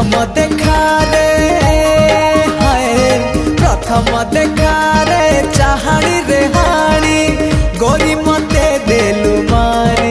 प्रथम देखारे प्रथम देखारे चाहाणी रे हाणी गोरी मते देलु मारी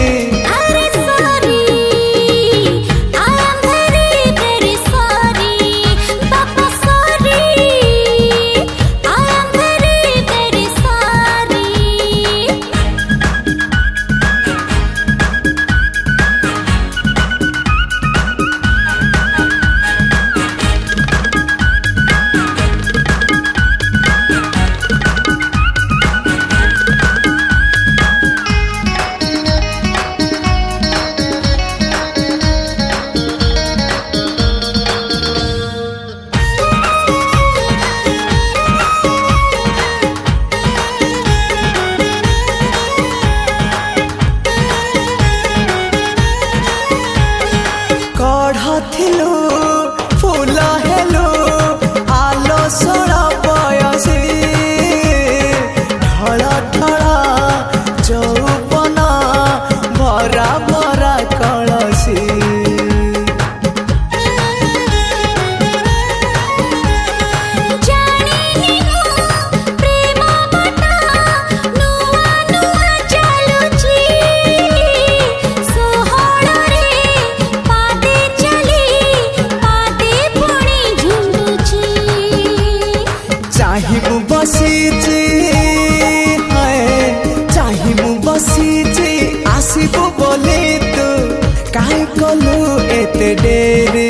थिलु फूल हेलु आलो सोड़ा बयसी ढल ढल चौपन भरा भरा कलसी चाहिए बसीची चाहिए बसीची आसबू बोली तू काहे कलु एते डेरी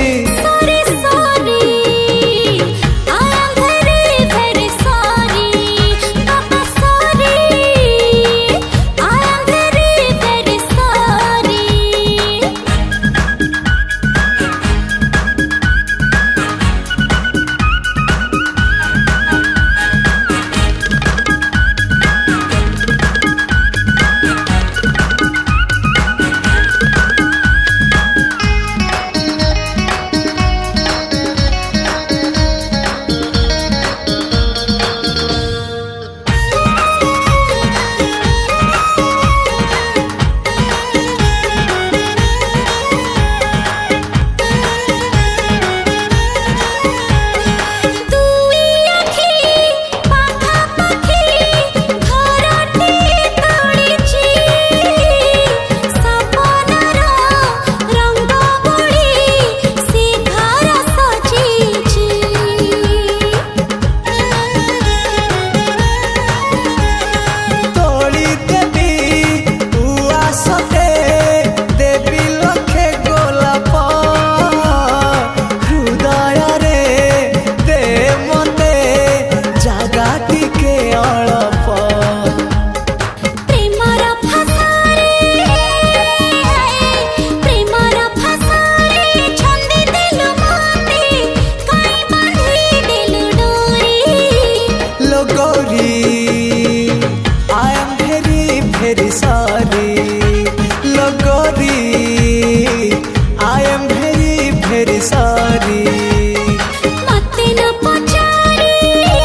very sorry Logori I am very sorry मते न पचारी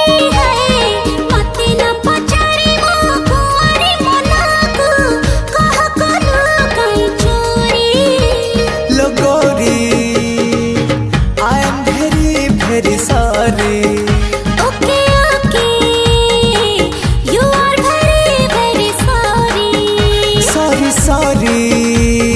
मते न पचारी मो कुआरी मनाकू कह कलु कई चोरी Logori I am very sorry sorry